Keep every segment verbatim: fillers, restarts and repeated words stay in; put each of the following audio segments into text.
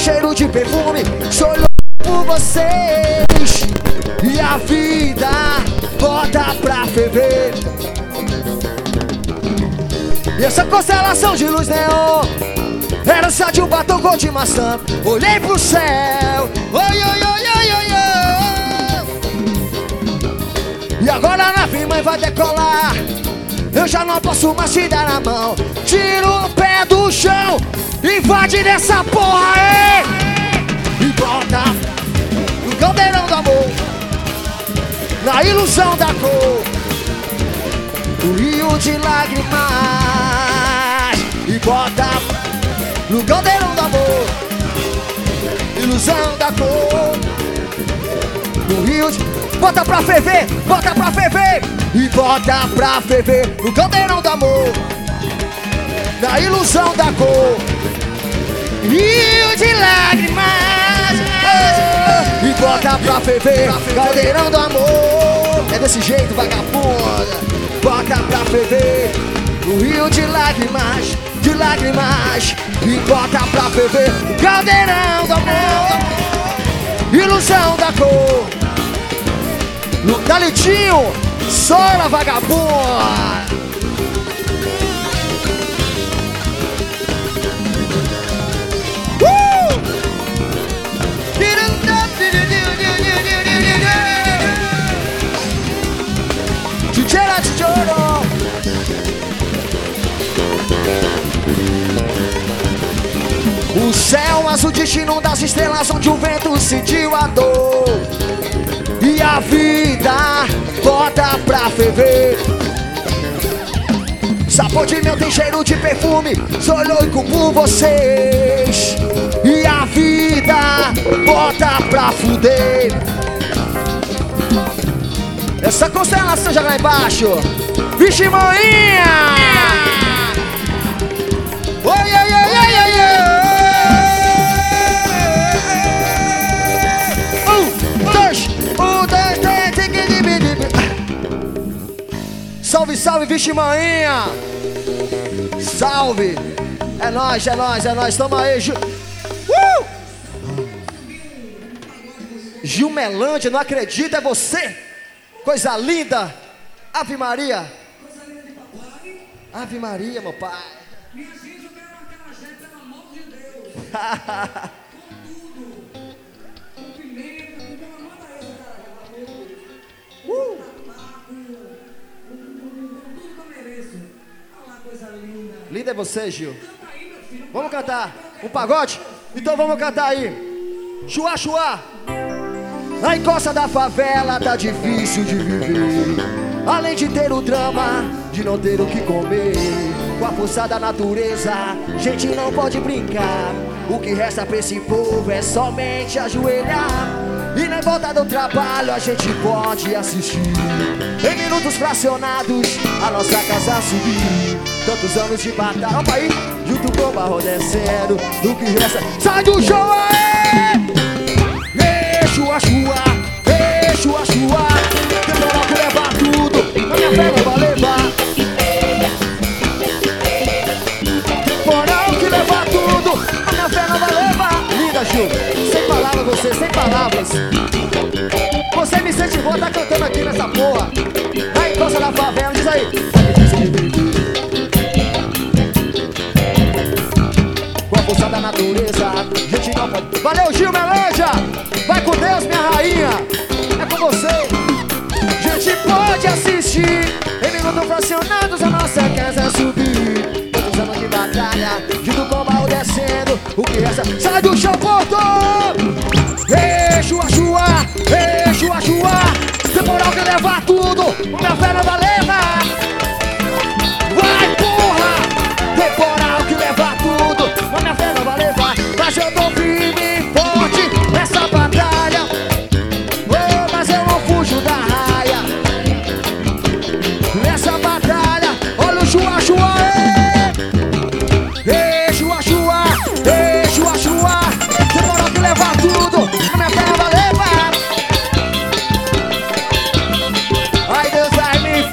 cheiro de perfume, sou louco por vocês. E a vida bota pra ferver. E essa constelação de luz neon era só de um batom cor de maçã. Olhei pro céu, oi, oi, oi, oi, oi, oi. E agora a nave mãe vai decolar. Eu já não posso mais te dar a mão. Tira o pé do chão, invade nessa porra aí e bota no caldeirão do amor, na ilusão da cor, o rio de lágrimas. E bota no caldeirão do amor, ilusão da cor, no rio de... Bota pra ferver, bota pra ferver. E bota pra ferver no caldeirão do amor, na ilusão da cor, rio de lágrimas. E bota pra ferver, caldeirão do amor. É desse jeito, vagabunda. Bota pra ferver no rio de lágrimas, de lágrimas. E bota pra ferver, caldeirão do amor, ilusão da cor. No Calitinho, sola vagabunda. Uh! Tchera tchoro. O céu azul, destino das estrelas, onde o vento sentiu a dor. E a vida bota pra ferver. Sabor de mel tem cheiro de perfume, sou louco por vocês. E a vida bota pra fuder. Essa constelação já lá embaixo. Vixe, maninha! Oi, oi, oi, oi, oi, oi. Salve, salve, vixe, maninha! Salve! É nóis, é nóis, é nóis, tamo aí, Gil... Uh! Gilmelândia, não acredito, é você! Coisa linda! Ave Maria! Ave Maria, meu pai! Minha gente, eu quero marcar a gente, pelo amor de Deus! Com tudo! Com pimenta, com pela manda essa, cara! Uh! Linda é você, Gil. Vamos cantar um pagode? Então vamos cantar aí. Chua, chua. Na encosta da favela tá difícil de viver. Além de ter o drama de não ter o que comer. Com a força da natureza, gente não pode brincar. O que resta pra esse povo é somente ajoelhar. E na volta do trabalho a gente pode assistir. Em minutos fracionados a nossa casa subir. Tantos anos de batalha, opa aí, junto com o barro descendo. Do que resta, sai do show aí! Ei, chua, chua, ei, chua, chua. Temporal que leva tudo, a minha fé não vai levar. Temporal que leva tudo, a minha fé não vai levar. Linda, Gil, sem palavras você, sem palavras. Você me incentivou, tá cantando aqui nessa porra. Na encosta da favela, diz aí. Com a força da natureza, gente não pode. Valeu, Gilmelândia! Vai com Deus, minha rainha! É com você! Gente pode assistir. Em minutos fracionados a nossa casa subir. Tantos anos de batalha, junto com o baú descendo. O que resta, sai do chão, porto! Ei, chua, chua! Ei, chua, chua! Temporal que leva tudo, o minha fé não vai levar. Vai, porra! Temporal que leva tudo, a minha fé não vai levar. Mas eu tô firme e forte nessa batalha. Oh, mas eu não fujo da raia. Nessa batalha, olha o chua, chua, ei! Ei, chua, chua! Ei, chua, chua! Temporal que leva tudo, a minha fé não vai levar. Ai, Deus vai me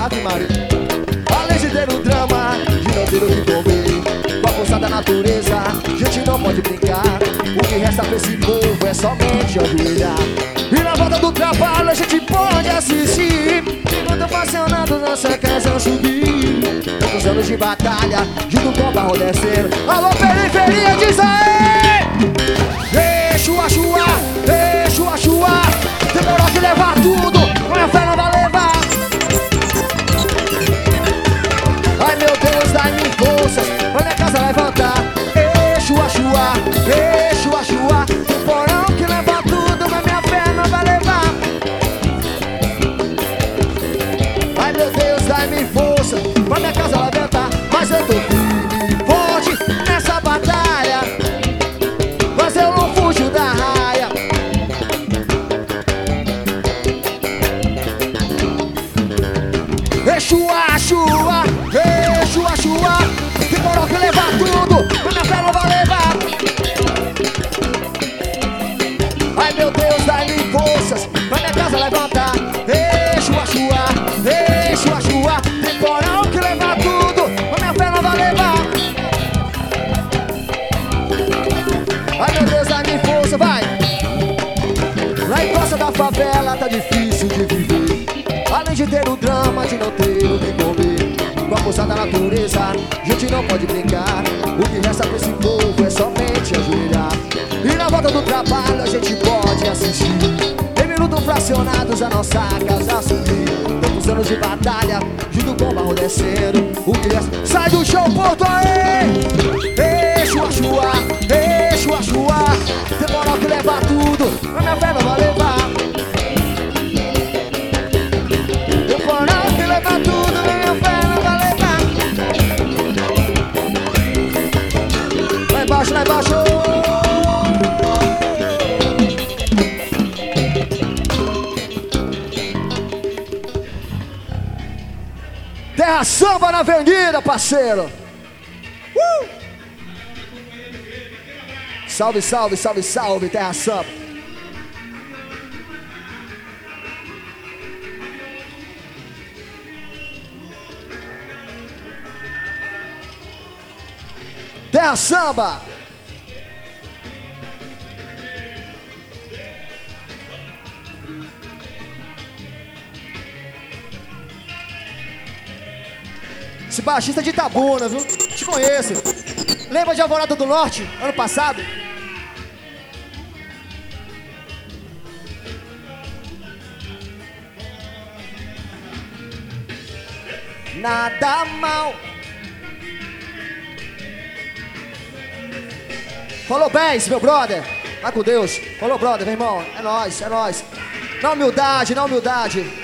Ave Maria. Além de ter o drama, de não ter o que comer, com a força da natureza, a gente não pode brincar. O que resta pra esse povo é somente ajoelhar. E na volta do trabalho a gente pode assistir, enquanto apaixonado nossa casa subir. Tantos anos de batalha, junto com o barro descendo. Alô periferia, diz aí! Ei, chua, chua, ei, chua, chua. Demorou que levar tudo, minha fé não vai levar. Ai meu Deus, dá-me forças pra minha casa levantar. Ei, chua, chua, ei, chua, chua. Temporão que leva tudo, mas minha fé não vai levar. Ai meu Deus, dá-me força pra minha casa levantar. Mas eu tô firme e forte nessa batalha, mas eu não fujo da raia. Ei, chua, chua, ei, chua, chua. Demorou que levar tudo, mas minha fé não vai levar. Ai meu Deus, dá-me forças pra minha casa levantar. Ei, chua, chua, ei, chua, chua. Temporão que leva tudo, mas minha fé não vai levar. Ai meu Deus, dá-me força, vai. Na encosta da favela tá difícil de viver, além de ter o drama de não ter o que comer. Com a força da natureza, a gente não pode brincar. O que resta pra esse povo é somente ajoelhar. E na volta do trabalho a gente pode assistir, em minutos fracionados a nossa casa subir. Tantos anos de batalha, junto com o barro descendo. O que resta... Sai do chão, Porto, aí! Ei, chua, chua, ei, chua, chua. Demorou que levar tudo, mas minha fé não vai levar. Demorou que levar tudo, mas minha fé não vai levar. Lá embaixo, lá embaixo. Terra Samba na avenida, parceiro. Uh! Salve, salve, salve, salve, Terra Samba. Terra Samba. Esse baixista é de Itabuna, viu? Te conheço. Lembra de Alvorada do Norte, ano passado? Nada mal. Falou bem, meu brother. Vai com Deus. Falou, brother, meu irmão. É nóis, é nóis. Na humildade, na humildade.